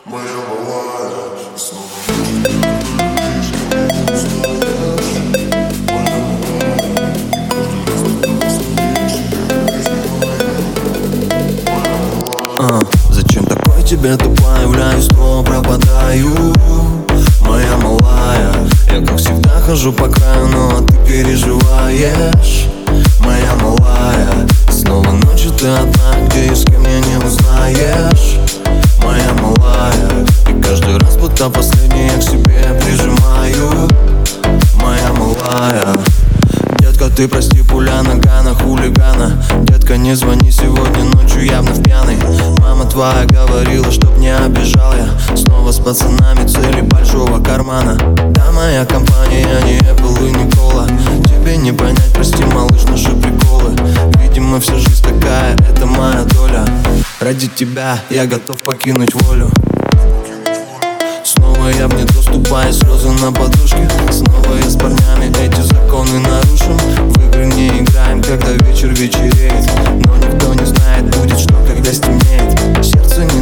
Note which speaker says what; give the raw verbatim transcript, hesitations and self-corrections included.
Speaker 1: Моя малая, снова
Speaker 2: А, зачем такой тебе тупо являюсь, то пропадаю? Моя малая, я как всегда хожу по краю, но ты переживаешь. Моя малая, снова ночью ты одна, где и с кем меня не узнаешь. Моя малая, и каждый раз будто последний я к себе прижимаю. Моя малая, детка, ты прости, пуля нога на хулигана. Детка, не звони сегодня ночью, явно в пьяный. Мама твоя говорила, чтоб не обижал я. Снова с пацанами цели большого кармана. Да, моя компания не Apple и не Кола. Тебе не понять, прости, малыш, наши приколы. Видимо, вся жизнь такая, это моя доля. Ради тебя я готов покинуть волю. Снова я в недоступе, слезы на подушке. Снова я с парнями эти законы нарушим. В игры не играем, когда вечер вечереет. Но никто не знает, будет что, когда стемнеет. Сердце не